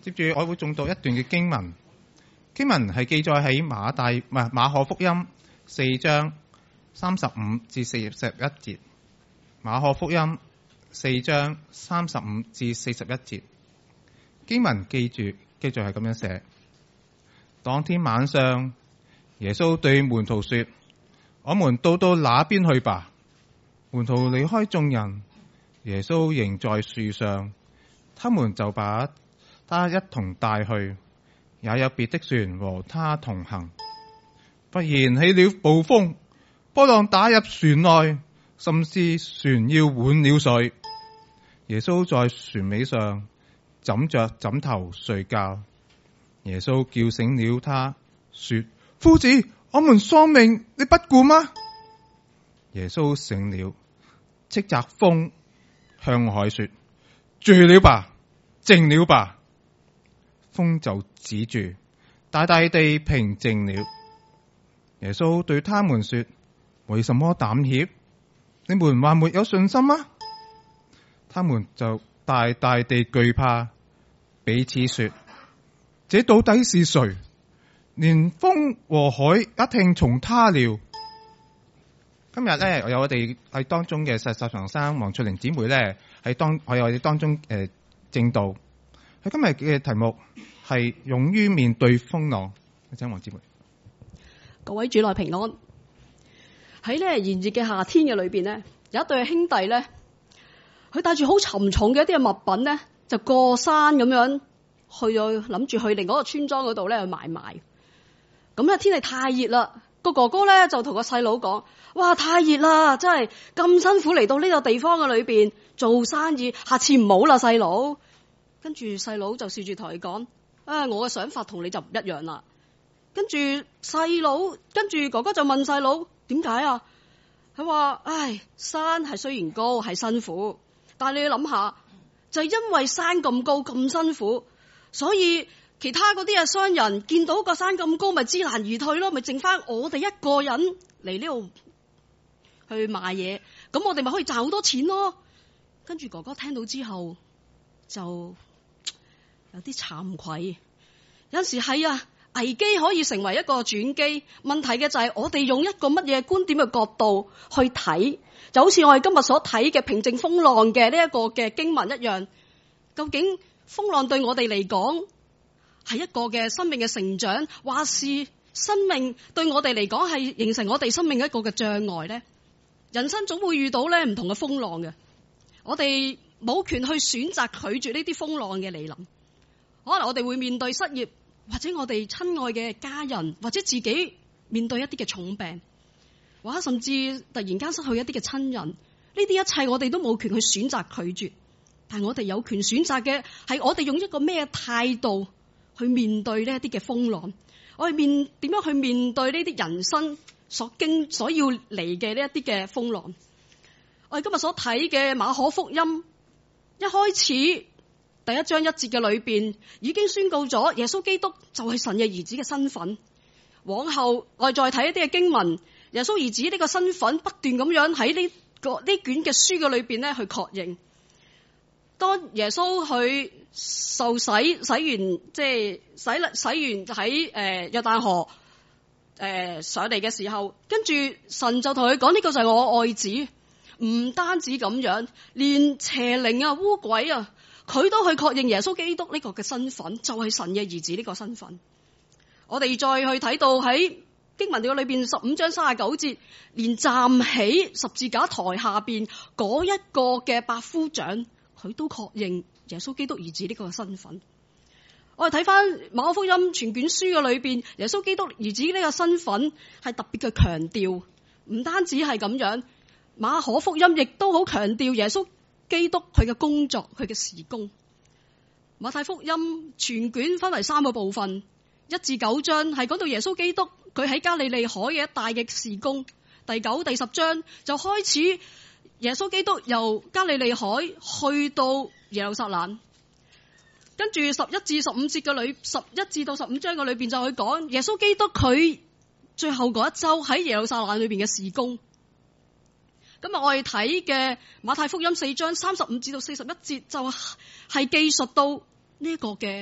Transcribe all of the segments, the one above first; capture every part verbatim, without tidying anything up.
接住我會誦讀一段嘅經文，經文係記載喺馬大唔係馬可福音四章三十五至四十一節。馬可福音四章三十五至四十一節，經文記住記住係咁樣寫：當天晚上，耶穌對門徒說：我們到到那邊去吧。門徒離開眾人，耶穌仍在樹上，他們就把他一同帶去，也有別的船和他同行。忽然起了暴風，波浪打入船內，甚至船要滿了水。耶穌在船尾上枕着枕頭睡覺。耶穌叫醒了他，說：夫子，我們喪命，你不顧嗎？耶穌醒了，斥責風，向海說：住了吧，靜了吧。風就止住，大大地平靜了。耶穌對他們說：為什麼膽怯？你們還沒有信心嗎？他們就大大地懼怕，彼此說：這到底是誰？連風和海一聽從他了。今日咧，有我哋喺當中嘅實習長生黃翠玲姊妹咧，喺當喺我哋當中誒證道。喺今日嘅題目係勇於面對風浪。請黃姊妹。 各位主內平安。喺咧炎熱嘅夏天嘅裏邊咧，有一對兄弟咧，佢帶住好沉重嘅一啲嘅物品咧，就過山咁樣去咗，諗住去另外一個村莊嗰度咧去買賣。咁啊天氣太熱啦，個哥哥咧就同個細佬講：哇，太熱啦，真係咁辛苦嚟到呢個地方嘅裏邊做生意，下次唔好啦，細佬。跟住細佬就笑住同佢講：啊，我嘅想法同你就唔一樣啦。跟住細佬，跟住哥哥就問細佬：點解啊？佢話：唉，山係雖然高係辛苦，但係你要諗下，就係因為山咁高咁辛苦，所以其他嗰啲嘅商人見到個山咁高，咪知難而退咯，咪剩翻我哋一個人嚟呢度去賣嘢，咁我哋咪可以賺好多錢咯。跟住哥哥聽到之後就有啲慚愧，有陣時係啊。危機可以成為一個轉機，問題嘅就係我哋用一個乜嘢觀點嘅角度去睇，就好似我哋今日所睇嘅平靜風浪嘅呢一個嘅經文一樣。究竟風浪對我哋嚟講係一個嘅生命嘅成長，還是生命對我哋嚟講係形成我哋生命一個嘅障礙呢？人生總會遇到咧唔同嘅風浪嘅，我哋冇權去選擇拒絕呢啲風浪嘅嚟臨。可能我哋會面對失業，或者我哋親愛嘅家人，或者自己面對一啲嘅重病，或者甚至突然間失去一啲嘅親人，呢啲一切我哋都冇權去選擇拒絕，但係我哋有權選擇嘅係我哋用一個咩態度去面對呢一啲嘅風浪，我哋面點樣去面對呢啲人生所經所要嚟嘅呢一啲嘅風浪。我哋今日所睇嘅馬可福音一開始第一章一節嘅裏邊已經宣告咗耶穌基督就係神嘅兒子嘅身份。往後我哋再睇一啲嘅經文，耶穌兒子呢個身份不斷咁樣喺呢個呢卷嘅書嘅裏邊咧去確認。當耶穌去受洗，洗完即係洗洗完喺誒約旦河誒上嚟嘅時候，跟住神就同佢講：呢個就係我愛子。唔單止咁樣，連邪靈啊、污鬼啊，佢都去確認耶穌基督呢個嘅身份，就係神嘅兒子呢個身份。我哋再去睇到喺經文嘅裏邊十五章三十九節，連站起十字架台下邊嗰一個嘅百夫長，佢都確認耶穌基督兒子呢個身份。我哋睇翻馬可福音全卷書嘅裏邊，耶穌基督兒子呢個身份係特別嘅強調，唔單止係咁樣，馬可福音亦都好強調耶穌基督佢嘅工作，佢嘅事工。馬太福音全卷分為三個部分，一至九章係講到耶穌基督佢喺加利利海嘅一帶嘅事工，第九、第十章就開始耶穌基督由加利利海去到耶路撒冷，跟住十一至十五節嘅裏，十一至到十五章嘅裏邊就去講耶穌基督佢最後嗰一周喺耶路撒冷裏邊嘅事工。今日我哋睇嘅馬太福音四章三十五至到四十一節就係記述到呢一個嘅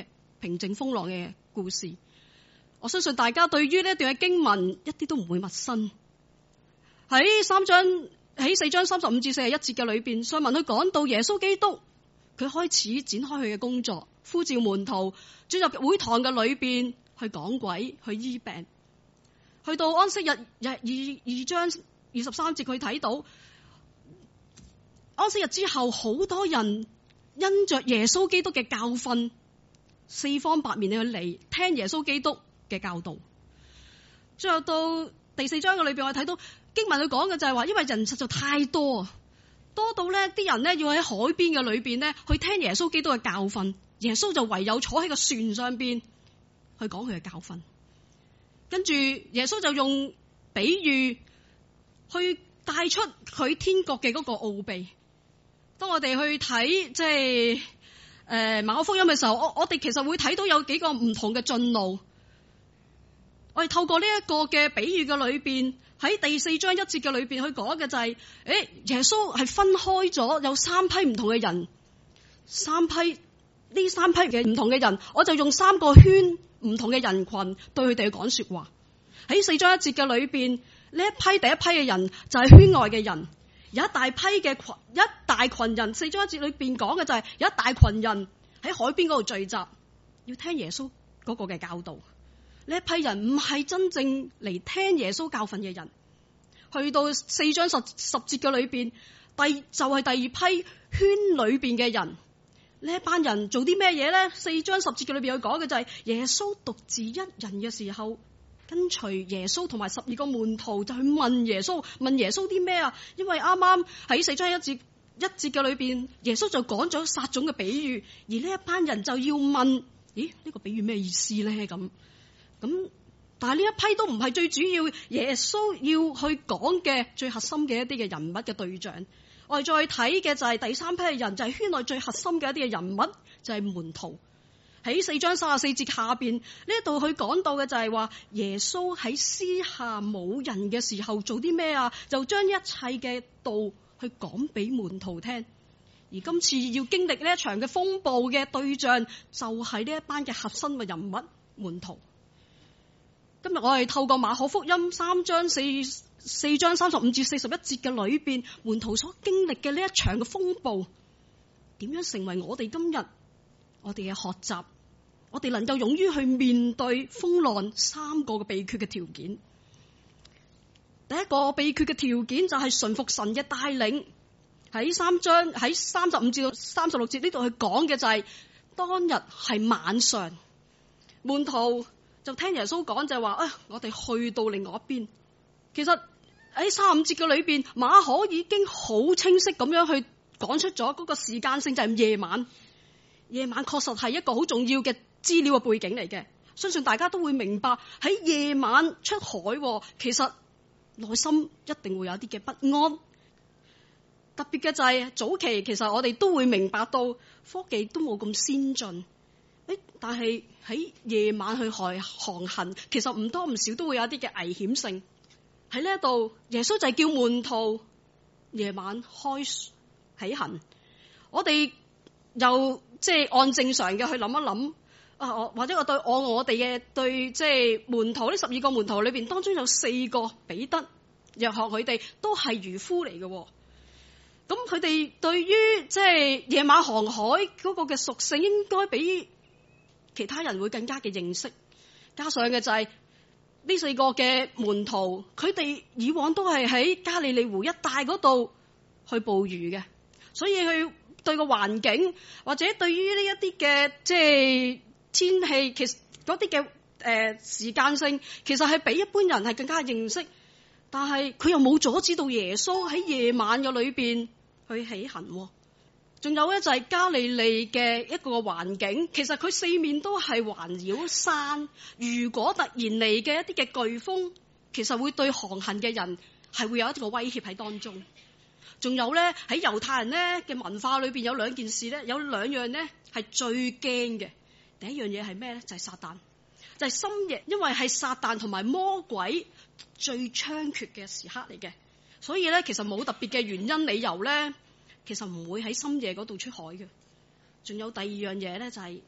平靜風浪嘅故事。我相信大家對於呢一段嘅經文一啲都唔會陌生。喺三章喺四章三十五至四十一節嘅裏邊，上文佢講到耶穌基督，佢開始展開佢嘅工作，呼召門徒進入會堂嘅裏邊去講鬼、去醫病。去到安息日日二二章二十三節，佢睇到安息日之後，好多人因着耶穌基督嘅教訓，四方八面去嚟聽耶穌基督嘅教導。最後到第四章嘅裏邊，我睇到經文佢講嘅就係話，因為人實在太多，多到咧啲人咧要喺海邊嘅裏邊咧去聽耶穌基督嘅教訓，耶穌就唯有坐喺個船上邊去講佢嘅教訓。跟住耶穌就用比喻去帶出佢天國嘅嗰個奧秘。當我哋去睇即係誒馬可福音嘅時候，我我哋其實會睇到有幾個唔同嘅進路。我哋透過呢一個嘅比喻嘅裏邊，喺第四章一節嘅裏邊去講嘅就係、是，誒耶穌係分開咗有三批唔同嘅人，三批呢三批嘅唔同嘅人，我就用三個圈唔同嘅人群對佢哋講說話。喺四章一節嘅裏邊，呢一批第一批嘅人就係圈外嘅人，有一大批嘅群，一大群人。四章一節裏邊講嘅就係有一大群人喺海邊嗰度聚集，要聽耶穌嗰個嘅教導。呢一批人唔係真正嚟聽耶穌教訓嘅人。去到四章十十節嘅裏邊，第就係、是、第二批圈裏邊嘅人。呢一班人做啲咩嘢咧？四章十節嘅裏邊有講嘅就係耶穌獨自一人嘅時候，跟隨耶穌同埋十二個門徒就去問耶穌，問耶穌啲咩啊？因為啱啱喺四章一節一節嘅裏邊，耶穌就講咗撒種嘅比喻，而呢一班人就要問：咦，呢、這個比喻咩意思咧？咁咁，但係呢一批都唔係最主要，耶穌要去講嘅最核心嘅一啲嘅人物嘅對象。我哋再睇嘅就係第三批嘅人，就係、是、圈內最核心嘅一啲嘅人物，就係、是、門徒。喺四章三十四節下邊呢一度，佢講到嘅就係話，耶穌喺私下冇人嘅時候做啲咩啊？就將一切嘅道去講俾門徒聽。而今次要經歷呢一場嘅風暴嘅對象，就係呢一班嘅核心嘅人物門徒。今日我哋透過馬可福音三章四四章三十五至四十一節嘅裏邊，門徒所經歷嘅呢一場嘅風暴，點樣成為我哋今日我哋嘅學習，我哋能夠勇於去面對風浪三個嘅秘訣嘅條件。第一個秘訣嘅條件就係順服神嘅帶領。喺三章喺三十五至到三十六節呢度去講嘅就係、是、當日係晚上，門徒就聽耶穌講就係話啊，我哋去到另外一邊。其實喺三十五節嘅裏邊，馬可已經好清晰咁樣去講出咗嗰個時間性，就係夜晚。夜晚確實係一個好重要嘅資料嘅背景嚟嘅，相信大家都會明白喺夜晚出海，其實內心一定會有啲嘅不安。特別嘅就係早期，其實我哋都會明白到科技都冇咁先進，誒，但係喺夜晚去海航行，其實唔多唔少都會有啲嘅危險性。喺呢一度，耶穌就係叫門徒夜晚開起行。我哋又即係按正常嘅去諗一諗啊，我或者我對我我哋嘅對即係門徒呢十二個門徒裏邊，當中有四個彼得、約翰，佢哋都係漁夫嚟嘅。咁佢哋對於即係夜晚航海嗰個嘅屬性，應該比其他人會更加嘅認識。加上嘅就係呢四個嘅門徒，佢哋以往都係喺加利利湖一帶嗰度去捕魚嘅，所以佢對個環境或者對於呢一啲嘅即係天氣，其實嗰啲嘅誒時間性，其實係比一般人係更加認識。但係佢又冇阻止到耶穌喺夜晚嘅裏邊去起行。仲有咧就係加利利嘅一個環境，其實佢四面都係環繞山，如果突然嚟嘅一啲嘅颶風，其實會對航行嘅人係會有一個威脅喺當中。仲有咧喺猶太人咧嘅文化裏邊有兩件事咧，有兩樣咧係最驚嘅。第一樣嘢係咩咧？就係撒旦，就係深夜，因為係撒旦同埋魔鬼最猖獗嘅時刻嚟嘅，所以咧其實冇特別嘅原因理由咧，其實唔會喺深夜嗰度出海嘅。仲有第二樣嘢咧，就係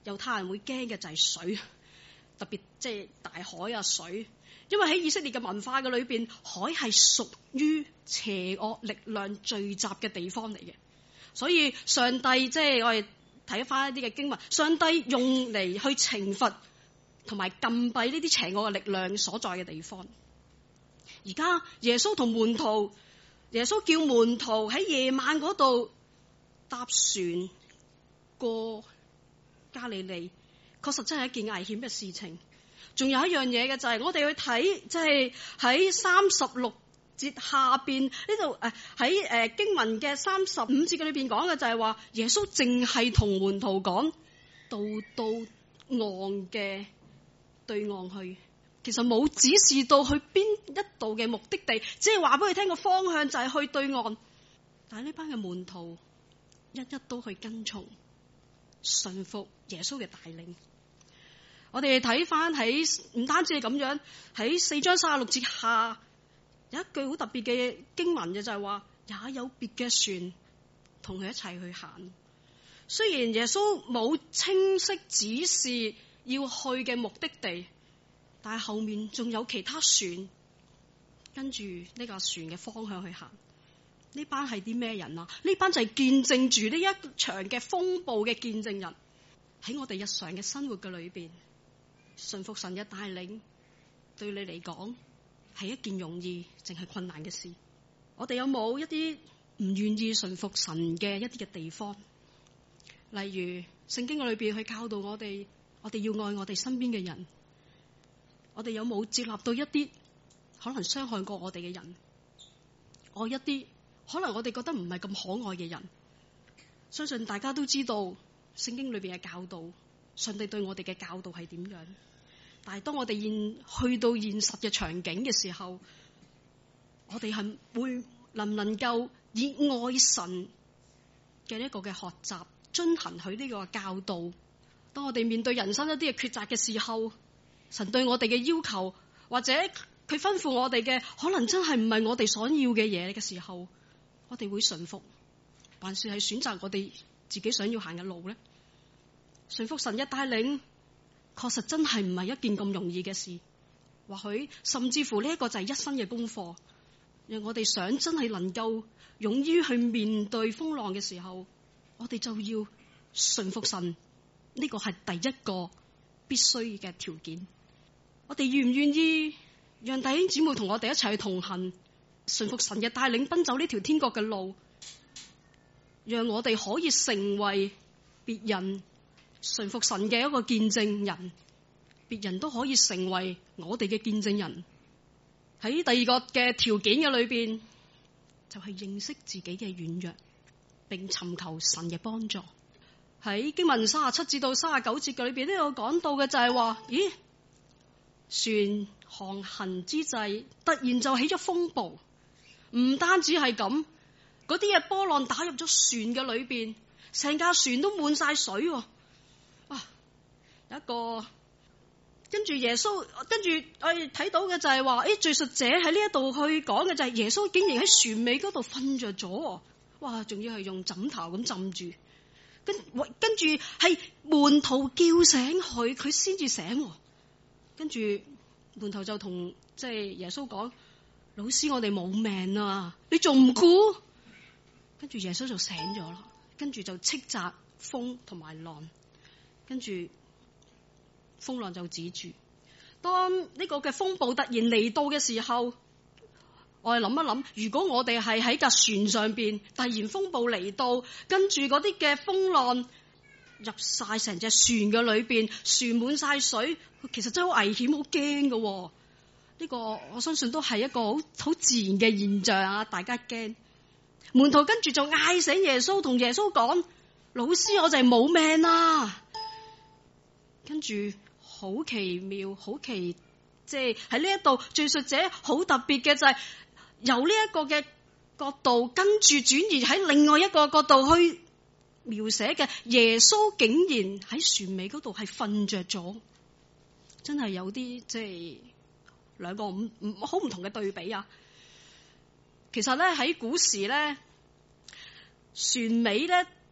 猶太人會驚嘅就係水，特別即係大海啊水，因為喺以色列嘅文化嘅裏邊，海係屬於邪惡力量聚集嘅地方嚟嘅，所以上帝即係我哋睇翻一啲嘅經文，上帝用嚟去懲罰同埋禁閉呢啲邪惡嘅力量所在嘅地方。而家耶穌同門徒，耶穌叫門徒喺夜晚嗰度搭船過加利利，確實真係一件危險嘅事情。仲有一樣嘢嘅就係我哋去睇，即係喺三十六節下邊呢度誒喺誒經文嘅三十五節嘅裏邊講嘅就係話，耶穌淨係同門徒講到到岸嘅對岸去，其實冇指示到去邊一度嘅目的地，只係話俾佢聽個方向就係去對岸。但係呢班嘅門徒一一都去跟從順服耶穌嘅帶領。我哋睇翻喺唔單止係咁樣，喺四章三十六節下有一句好特別嘅經文嘅就係話，也有別嘅船同佢一齊去行。雖然耶穌冇清晰指示要去嘅目的地，但係後面仲有其他船跟住呢架船嘅方向去行。呢班係啲咩人啊？呢班就係見證住呢一場嘅風暴嘅見證人。喺我哋日常嘅生活嘅裏邊，順服神嘅帶領，對你嚟講係一件容易淨係困難嘅事。我哋有冇一啲唔願意順服神嘅一啲嘅地方？例如聖經裏邊去教導我哋，我哋要愛我哋身邊嘅人。我哋有冇接納到一啲可能傷害過我哋嘅人？愛一啲可能我哋覺得唔係咁可愛嘅人？相信大家都知道聖經裏邊嘅教導，上帝對我哋嘅教導係點樣？但係當我哋現去到現實嘅場景嘅時候，我哋係會能唔能夠以愛神嘅一個嘅學習遵行佢呢個教導？當我哋面對人生一啲嘅抉擇嘅時候，神對我哋嘅要求或者佢吩咐我哋嘅，可能真係唔係我哋所要嘅嘢嘅時候，我哋會順服，還是係選擇我哋自己想要行嘅路咧？順服神一帶領，確實真係唔係一件咁容易嘅事。或許甚至乎呢一個就係一生嘅功課，讓我哋想真係能夠勇於去面對風浪嘅時候，我哋就要順服神。呢個係第一個必須嘅條件。我哋願唔願意讓弟兄姊妹同我哋一齊去同行，順服神嘅帶領，奔走呢條天國嘅路，讓我哋可以成為別人順服神嘅一個見證人，別人都可以成為我哋嘅見證人。喺第二個嘅條件嘅裏邊，就係認識自己嘅軟弱，並尋求神嘅幫助。喺經文三十七至到三十九節嘅裏邊都有講到嘅，就係話，咦，船航行之際，突然就起咗風暴。唔單止係咁，嗰啲嘅波浪打入咗船嘅裏邊，成架船都滿晒水。哇！有一個跟住耶穌，跟住我哋睇到嘅就係話，誒，敘述者喺呢一度去講嘅就係耶穌竟然喺船尾嗰度瞓着咗。哇！仲要係用枕頭咁浸住。跟跟住係門徒叫醒佢，佢先至醒。跟住門徒就同即係耶穌講：老師，我哋冇命啊！你仲唔顧？跟住耶穌就醒咗啦，跟住就斥責風同埋浪，跟住風浪就止住。當呢個嘅風暴突然嚟到嘅時候，我哋諗一諗，如果我哋係喺架船上邊，突然風暴嚟到，跟住嗰啲嘅風浪入晒成隻船嘅裏邊，船滿晒水，其實真係好危險，好驚㗎。呢個我相信都係一個好好自然嘅現象啊！大家驚，門徒跟住就嗌醒耶穌，同耶穌講：老師，我就係冇命啦！跟住好奇妙，好奇，即係喺呢一度敘述者好特別嘅就係、是。由呢一個嘅角度，跟住轉移喺另外一個角度去描寫嘅耶穌，竟然喺船尾嗰度係瞓着咗，真係有啲即係兩個唔唔好唔同嘅對比啊！其實咧喺古時咧，船尾咧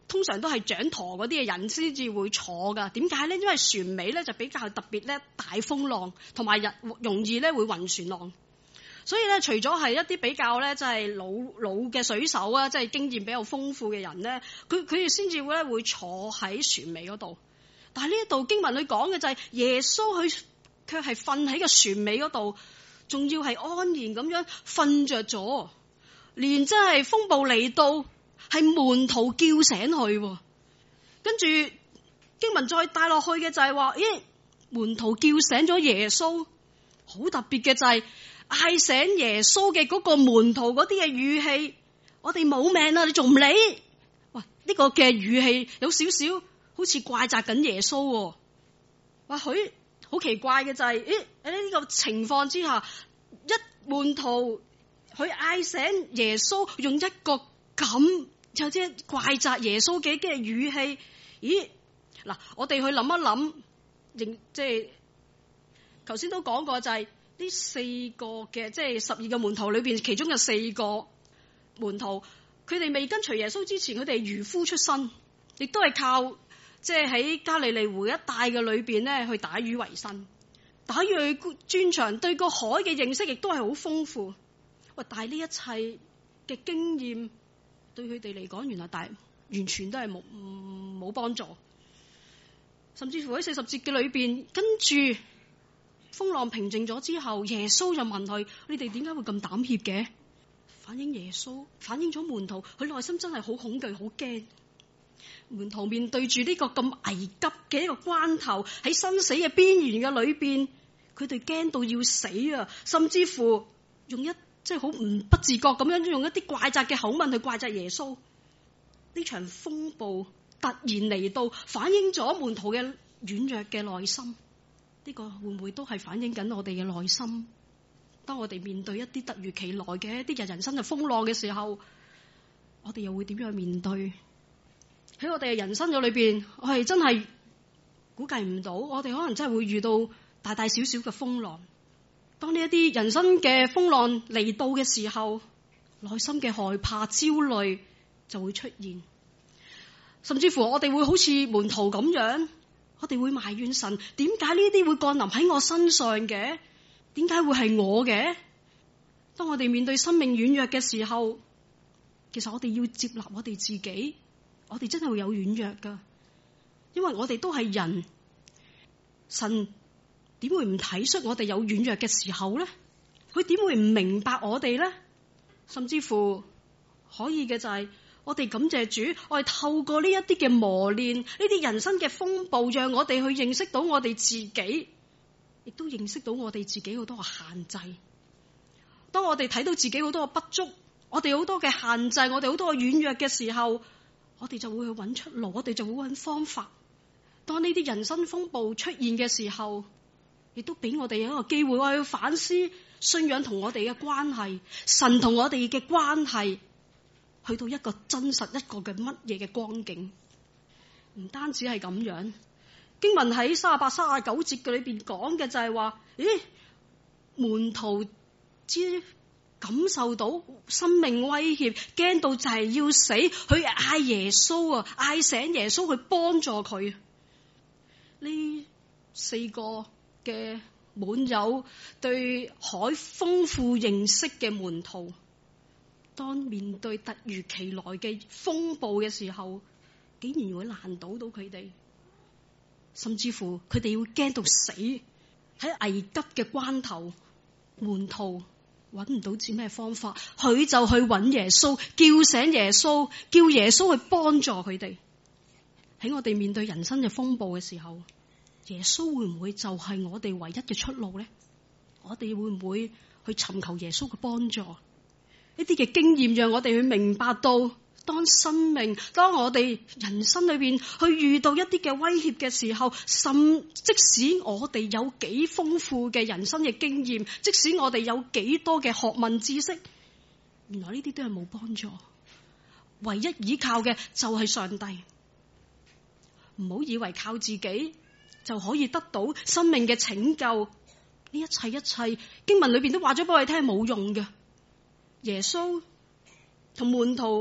通常都係掌舵嗰啲嘅人先至會坐噶。點解咧？因為船尾咧就比較特別咧，大風浪同埋日容易咧會暈船浪。所以咧，除咗係一啲比較咧，即係老老嘅水手啊，即係經驗比較豐富嘅人咧，佢佢哋先至會咧會坐喺船尾嗰度。但係呢一度經文裏講嘅就係耶穌佢卻係瞓喺個船尾嗰度，仲要係安然咁樣瞓着咗，連真係風暴嚟到，係門徒叫醒佢。跟住經文再帶落去嘅就係話，咦，門徒叫醒咗耶穌，好特別嘅就係、是。嗌醒耶穌嘅嗰個門徒嗰啲嘅語氣，我哋冇命啦，你仲唔理？哇！呢個嘅語氣有少少好似怪責緊耶穌。哇！佢好奇怪嘅就係、是，誒喺呢個情況之下，一門徒佢嗌醒耶穌，用一個咁有啲怪責耶穌嘅嘅語氣。咦？嗱，我哋去諗一諗，認即係頭先都講過就係、是。呢四個嘅即係十二個門徒裏邊，其中有四個門徒，佢哋未跟隨耶穌之前，佢哋係漁夫出身，亦都係靠即係喺加利利湖一帶嘅裏邊咧去打魚為生，打魚專長，對個海嘅認識亦都係好豐富。喂，但係呢一切嘅經驗對佢哋嚟講，原來大完全都係冇冇幫助，甚至乎喺四十節嘅裏邊，跟住。風浪平靜咗之後，耶穌就問佢：你哋點解會咁膽怯嘅？反映耶穌，反映咗門徒，佢內心真係好恐懼、好驚。門徒面對住呢個咁危急嘅一個關頭，喺生死嘅邊緣嘅裏邊，佢哋驚到要死啊！甚至乎用一即係好唔不自覺咁樣用一啲怪責嘅口吻去怪責耶穌。呢場風暴突然嚟到，反映咗門徒嘅軟弱嘅內心。呢個會唔會都係反映緊我哋嘅內心？當我哋面對一啲突如其來嘅一啲人人生嘅風浪嘅時候，我哋又會點樣面對？喺我哋嘅人生嘅裏邊，我係真係估計唔到，我哋可能真係會遇到大大小小嘅風浪。當呢一啲人生嘅風浪嚟到嘅時候，內心嘅害怕、焦慮就會出現，甚至乎我哋會好似門徒咁樣。我哋會埋怨神，點解呢啲會降臨喺我身上嘅？點解會係我嘅？當我哋面對生命軟弱嘅時候，其實我哋要接納我哋自己，我哋真係會有軟弱噶，因為我哋都係人。神點會唔體恤我哋有軟弱嘅時候咧？佢點會唔明白我哋咧？甚至乎可以嘅就係、是。我哋感謝主，我哋透過呢一啲嘅磨練，呢啲人生嘅風暴，讓我哋去認識到我哋自己，亦都認識到我哋自己好多嘅限制。當我哋睇到自己好多嘅不足，我哋好多嘅限制，我哋好多嘅軟弱嘅時候，我哋就會去揾出路，我哋就會揾方法。當呢啲人生風暴出現嘅時候，亦都俾我哋有一個機會，我去反思信仰同我哋嘅關係，神同我哋嘅關係。去到一個真實一個嘅乜嘢嘅光景，唔單止係咁樣。經文喺三十八、三十九節嘅裏邊講嘅就係話，咦，門徒知感受到生命威脅，驚到就係要死，佢嗌耶穌啊，嗌醒耶穌去幫助佢。呢四個嘅滿有對海豐富認識嘅門徒，當面對突如其來嘅風暴嘅時候，竟然會難倒到佢哋，甚至乎佢哋要驚到死。喺危急嘅關頭，門徒揾唔到知咩方法，佢就去揾耶穌，叫醒耶穌，叫耶穌去幫助佢哋。喺我哋面對人生嘅風暴嘅時候，耶穌會唔會就係我哋唯一嘅出路咧？我哋會唔會去尋求耶穌嘅幫助？呢啲嘅經驗讓我哋去明白到，當生命，當我哋人生裏邊去遇到一啲嘅威脅嘅時候，甚即使我哋有幾豐富嘅人生嘅經驗，即使我哋有幾多嘅學問知識，原來呢啲都係冇幫助。唯一依靠嘅就係上帝。唔好以為靠自己就可以得到生命嘅拯救，呢一切一切經文裏邊都話咗俾我哋聽係冇用嘅。耶穌同門徒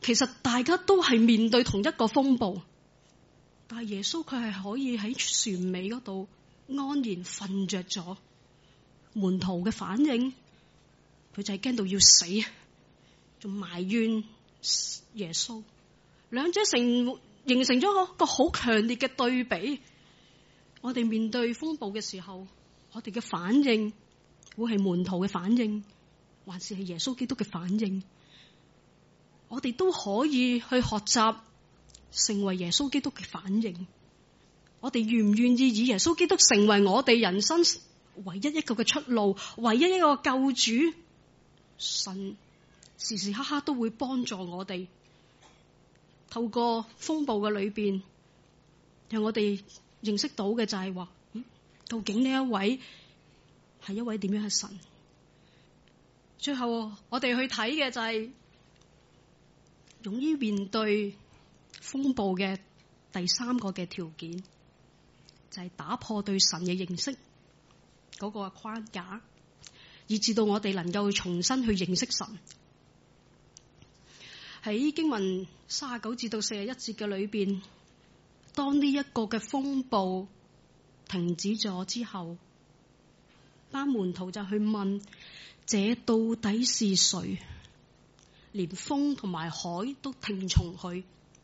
其實大家都係面對同一個風暴，但係耶穌佢係可以喺船尾嗰度安然瞓着咗。門徒嘅反應，佢就係驚到要死，仲埋怨耶穌。兩者成形成咗一個好強烈嘅對比。我哋面對風暴嘅時候，我哋嘅反應會係門徒嘅反應，還是係耶穌基督嘅反應？我哋都可以去學習成為耶穌基督嘅反應。我哋願唔願意以耶穌基督成為我哋人生唯一一個嘅出路，唯一一個救主？神時時刻刻都會幫助我哋，透過風暴嘅裏邊，讓我哋認識到嘅就係話，嗯，究竟呢一位係一位點樣嘅神？最後我哋去睇嘅就係勇於面對風暴嘅第三個嘅條件，就係打破對神嘅認識嗰個框架，以至到我哋能夠重新去認識神。喺經文三十九至到四十一節嘅裏邊，當呢一個嘅風暴停止咗之後，班門徒就去問：這到底是誰？連風同埋海都聽從佢。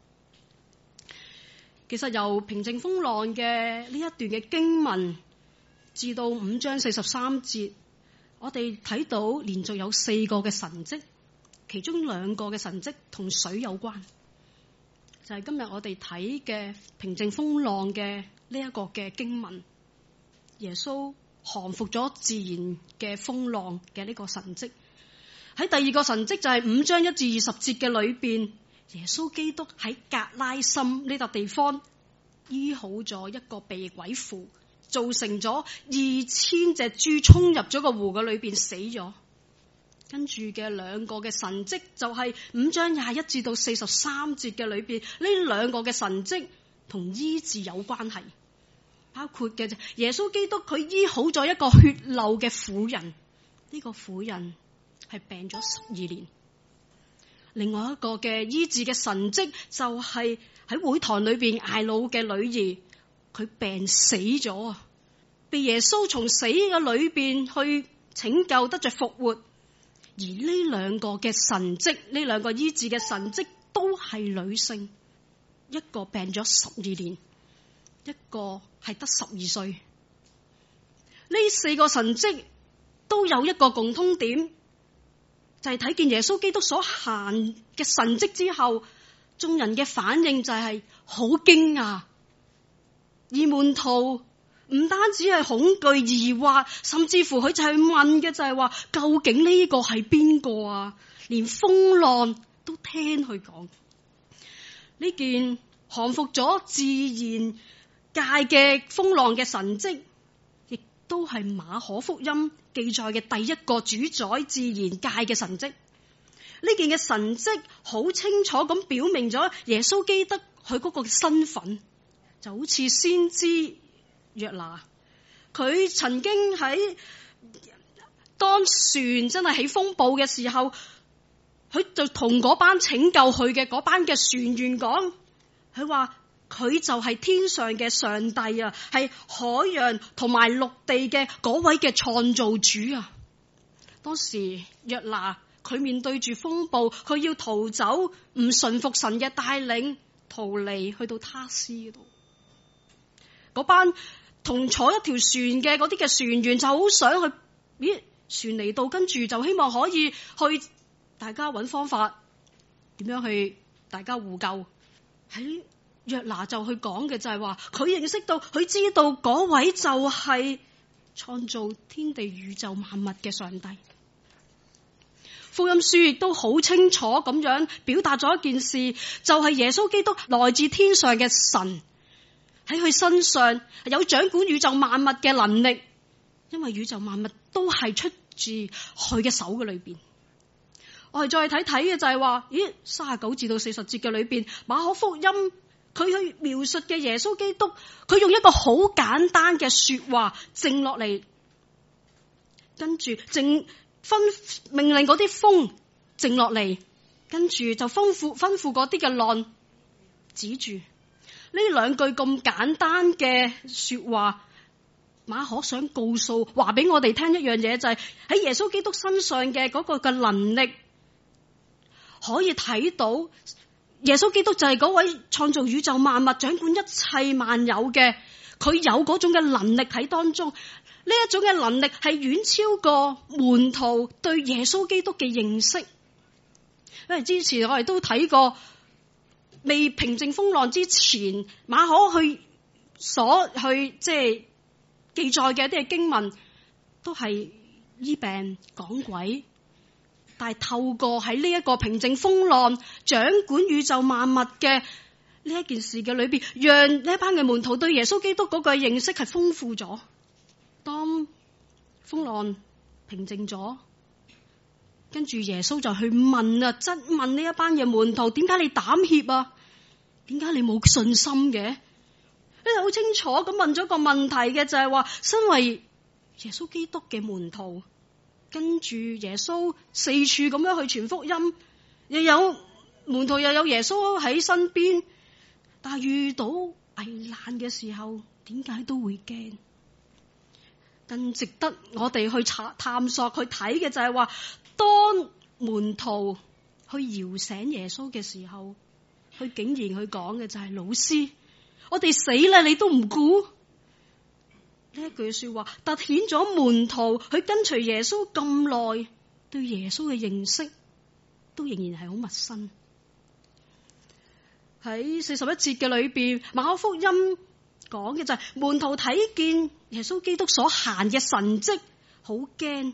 其實由平靜風浪嘅呢一段嘅經文至到五章四十三節，我哋睇到連續有四個嘅神蹟，其中兩個嘅神蹟同水有關，就係今日我哋睇嘅平靜風浪嘅呢一個嘅經文，耶穌降服咗自然嘅風浪嘅呢個神蹟。喺第二個神蹟就係五章一至二十節嘅裏邊，耶穌基督喺格拉森呢笪地方醫好咗一個被鬼附，造成咗二千隻豬衝入咗個湖嘅裏邊死咗。跟住嘅兩個嘅神蹟就係五章廿一至到四十三節嘅裏邊，呢兩個嘅神蹟同醫治有關係，包括嘅耶穌基督佢醫好咗一個血漏嘅婦人，呢個婦人係病咗十二年。另外一個嘅醫治嘅神蹟就係喺會堂裏邊睚魯嘅女兒，佢病死咗啊，被耶穌從死嘅裏邊去拯救，得着復活。而呢兩個嘅神蹟，呢兩個醫治嘅神蹟都係女性，一個病咗十二年，一個係得十二歲。呢四個神蹟都有一個共通點，就係睇見耶穌基督所行嘅神蹟之後，眾人嘅反應就係好驚訝，而門徒唔單止係恐懼疑惑，甚至乎佢就係問嘅就係話，究竟呢個係邊個啊？連風浪都聽佢講。呢件降服咗自然界嘅風浪嘅神蹟，亦都係馬可福音記載嘅第一個主宰自然界嘅神蹟。呢件嘅神蹟好清楚咁表明咗耶穌基督佢嗰個身份，就好似先知約拿，佢曾經喺當船真係起風暴嘅時候，佢就同嗰班拯救佢嘅嗰班嘅船員講，佢話佢就係天上嘅上帝啊，係海洋同埋陸地嘅嗰位嘅創造主啊。當時約拿佢面對住風暴，佢要逃走，唔順服神嘅帶領，逃離去到他施嗰度。嗰班同坐一條船嘅嗰啲嘅船員就好想去，咦，船嚟到，跟住就希望可以去大家揾方法點樣去大家互救。喺約拿就去講嘅就係話，佢認識到，佢知道嗰位就係創造天地宇宙萬物嘅上帝。福音書亦都好清楚咁樣表達咗一件事，就係耶穌基督來自天上嘅神，喺佢身上有掌管宇宙萬物嘅能力，因為宇宙萬物都係出自佢嘅手嘅裏邊。我哋再睇睇嘅就係話，咦，三十九至到四十節嘅裏邊，馬可福音佢去描述嘅耶穌基督，佢用一個好簡單嘅說話靜落嚟，跟住靜分命令嗰啲風靜落嚟， 跟住就吩咐吩咐嗰啲嘅浪止住。呢兩句咁簡單嘅說話，馬可想告訴話俾我哋聽一樣嘢，就係喺耶穌基督身上嘅嗰個嘅能力，可以睇到耶穌基督就係嗰位創造宇宙萬物、掌管一切萬有嘅，佢有嗰種嘅能力喺當中。呢一種嘅能力係遠超過門徒對耶穌基督嘅認識。因為之前我哋都睇過，未平靜風浪之前，馬可去所去即係記載嘅一啲嘅經文，都係醫病講鬼。但係透過喺呢一個平靜風浪、掌管宇宙萬物嘅呢一件事嘅裏邊，讓呢一班嘅門徒對耶穌基督嗰個認識係豐富咗。當風浪平靜咗，跟住耶穌就去問啊，質問呢一班嘅門徒：點解你膽怯啊？點解你冇信心嘅？呢度好清楚咁問咗個問題嘅，就係話，身為耶穌基督嘅門徒，跟住耶穌四處咁樣去傳福音，又有門徒又有耶穌喺身邊，但係遇到危難嘅時候，點解都會驚？更值得我哋去查探索去睇嘅就係話，當門徒去搖醒耶穌嘅時候，佢竟然去講嘅就係：老師，我哋死啦，你都唔顧。呢一句說話凸顯咗門徒佢跟隨耶穌咁耐，對耶穌嘅認識都仍然係好陌生。喺四十一節嘅裏邊，馬可福音講嘅就係門徒睇見耶穌基督所行嘅神蹟，好驚。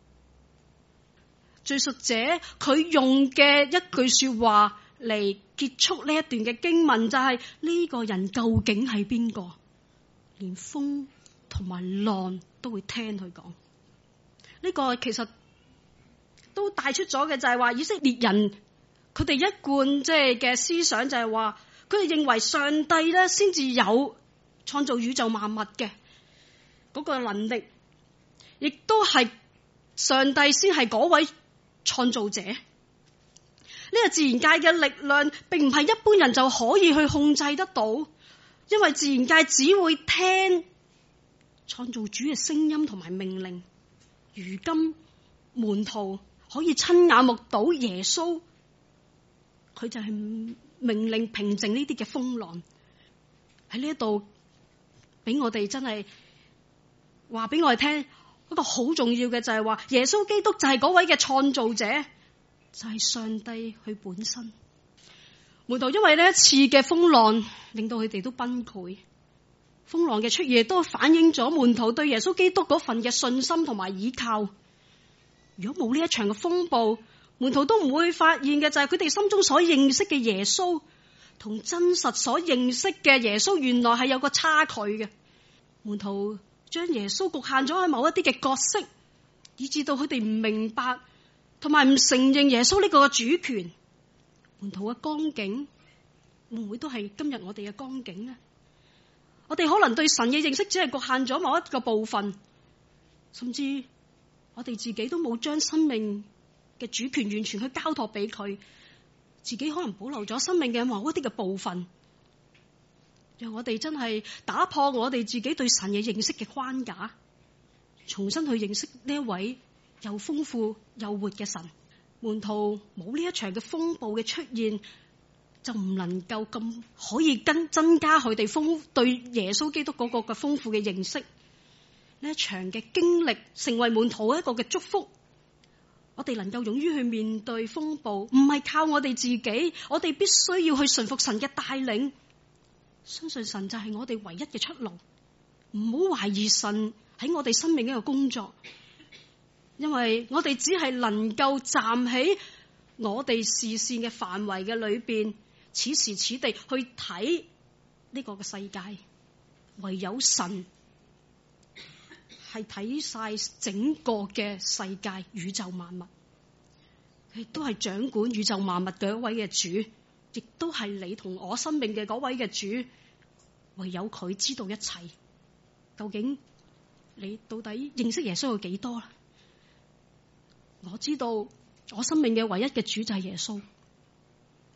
敘述者佢用嘅一句說話嚟結束呢一段嘅經文，就係呢個人究竟係邊個？連風同埋浪都會聽佢講。呢個其實都帶出咗嘅就係話，以色列人佢哋一貫即係嘅思想就係話，佢哋認為上帝咧先至有創造宇宙萬物嘅嗰個能力，亦都係上帝先係嗰位創造者。呢個自然界嘅力量並唔係一般人就可以去控制得到，因為自然界只會聽創造主嘅聲音同埋命令。如今門徒可以親眼目睹耶穌，佢就係命令平靜呢啲嘅風浪。喺呢一度俾我哋真係話俾我哋聽一個好重要嘅，就係話耶穌基督就係嗰位嘅創造者，就係上帝佢本身。門徒因為呢一次嘅風浪令到佢哋都崩潰，風浪嘅出現都反映咗門徒對耶穌基督嗰份嘅信心同埋倚靠。如果冇呢一場嘅風暴，門徒都唔會發現嘅就係佢哋心中所認識嘅耶穌同真實所認識嘅耶穌原來係有個差距嘅。門徒將耶穌局限咗喺某一啲嘅角色，以致到佢哋唔明白同埋唔承認耶穌呢個主權。門徒嘅光景會唔會都係今日我哋嘅光景呢？我哋可能對神嘅認識只係局限咗某一個部分，甚至我哋自己都冇將生命嘅主權完全去交託俾佢，自己可能保留咗生命嘅某一啲嘅部分，讓我哋真係打破我哋自己對神嘅認識嘅框架，重新去認識呢一位又豐富又活嘅神。門徒冇呢一場嘅風暴嘅出現，就唔能夠咁可以跟增加佢哋豐對耶穌基督嗰個嘅豐富嘅認識。呢一場嘅經歷成為門徒一個嘅祝福。我哋能夠勇於去面對風暴，唔係靠我哋自己，我哋必須要去順服神嘅帶領，相信神就係我哋唯一嘅出路。唔好懷疑神喺我哋生命嘅一個工作，因為我哋只係能夠站喺我哋視線嘅範圍嘅裏邊，此時此地去睇呢個嘅世界。唯有神係睇晒整個嘅世界宇宙萬物，佢都係掌管宇宙萬物嘅一位嘅主，亦都係你同我生命嘅嗰位嘅主。唯有佢知道一切。究竟你到底認識耶穌有幾多？我知道我生命嘅唯一嘅主就係耶穌，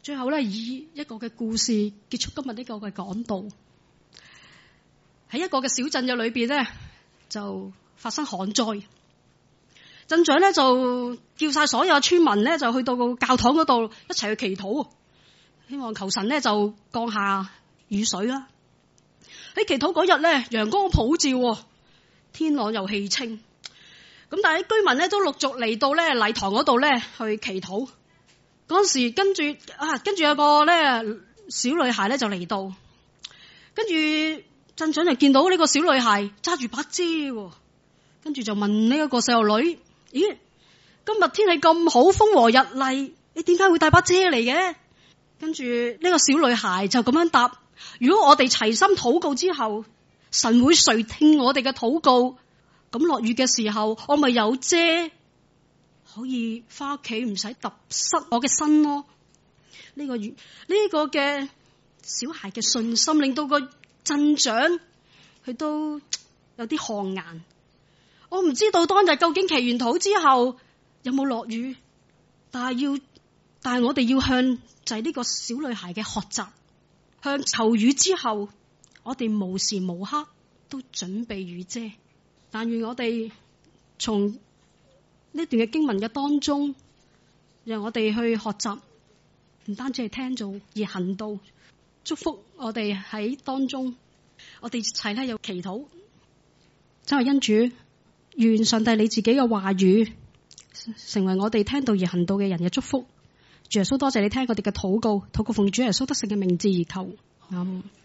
最後咧以一個嘅故事結束今日呢個嘅講道。喺一個嘅小鎮嘅裏邊咧，就發生旱災。鎮長咧就叫晒所有村民咧，就去到個教堂嗰度一齊去祈禱，希望求神咧就降下雨水啦。喺祈禱嗰日咧，陽光普照，天朗又氣清。咁但係啲居民咧都陸續嚟到咧禮堂嗰度咧去祈禱。嗰陣時跟住啊，跟住有個咧小女孩咧就嚟到，跟住鎮長就見到呢個小女孩揸住把遮，跟住就問呢一個細路女：咦，今日天氣咁好，風和日麗，你點解會帶把遮嚟嘅？跟住呢個小女孩就咁樣答：如果我哋齊心禱告之後，神會垂聽我哋嘅禱告，咁落雨嘅時候，我咪有遮可以翻屋企，唔使揼濕我嘅身咯。呢、這個呢、這個嘅小孩嘅信心，令到個鎮長佢都有啲汗顏。我唔知道當日究竟祈完禱之後有冇落雨，但係要，但係我哋要向就係呢個小女孩嘅學習，向求雨之後，我哋無時無刻都準備雨遮。但願我哋從呢段嘅經文嘅當中，讓我哋去學習，唔單止係聽做而行道。祝福我哋喺當中，我哋一齊咧有祈禱。真係恩主，願上帝你自己嘅話語成為我哋聽道而行道嘅人嘅祝福。主耶穌，多謝你聽我哋嘅禱告，禱告奉主耶穌得勝嘅名字而求。阿們。